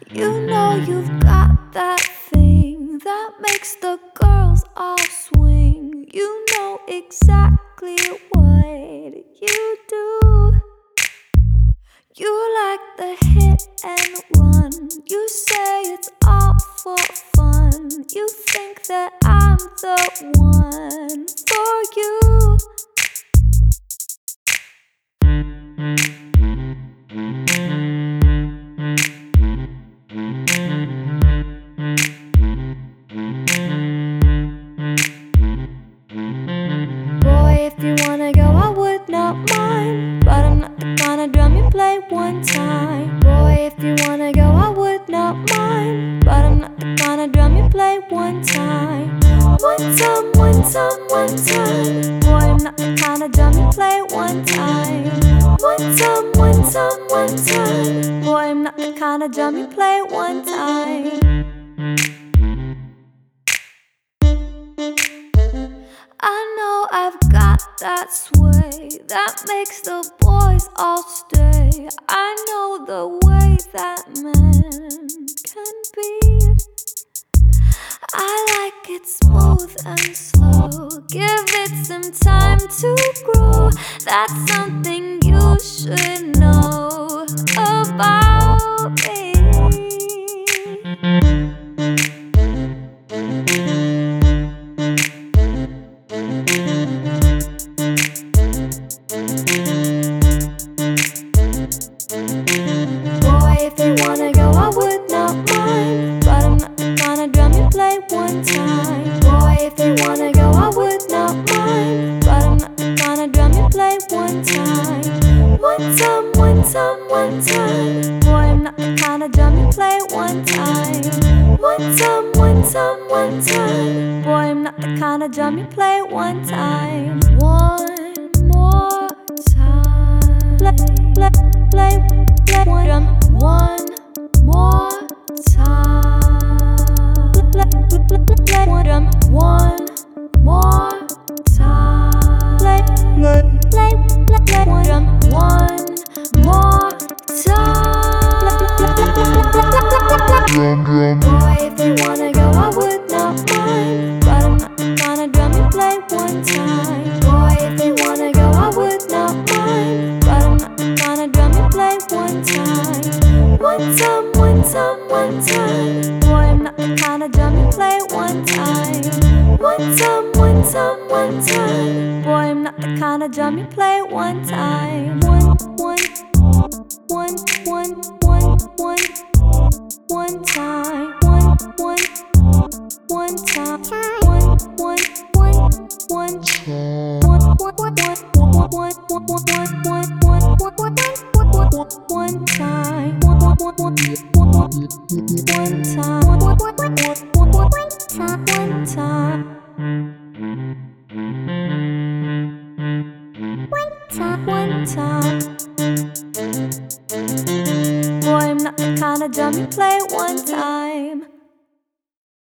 You know you've got that thing that makes the girls all swing. You know exactly what you do. You like the hit and run. You say it's all for fun. You think that I'm the one for you. Boy, if you wanna go, I would not mind, but I'm not the kind of drum you play one time. Boy, if you wanna go, I would not mind, but I'm not the kind of drum you play one time. One time, one time, one time. Boy, I'm not the kind of drum you play one time. One time, one time, one time. Boy, I'm not the kind of drum you play one time. I know I've got that sway that makes the boys all stay. I know the way that men can be. I like it smooth and slow. Give it some time to grow. That's something you should know about me. Boy, if you wanna go, I would not mind, but I'm not the kind of drum you play one time. Boy, if you wanna go, I would not mind, but I'm not the kind of drum you play one time. One time, one time, one time. Boy, I'm not the kind of drum you play one time. One time, one time, one time. Boy, I'm not the kind of drum you play one time. One more time. Play one drum. One more time. Play one drum. One more time. Play one drum. One more time. Boy, if you wanna go, I would not mind, but I'm not the kind of drum you play one time. Boy, if you wanna go, I would not mind, but I'm not the kind of drum you play one time. One time, one time, one time. Boy, I'm not the kind of drum you play one time. One time, one time, one time. Boy, I'm not the kind of drum you play one time. One time. One time. Boy, I'm not the kind of drum you play one time.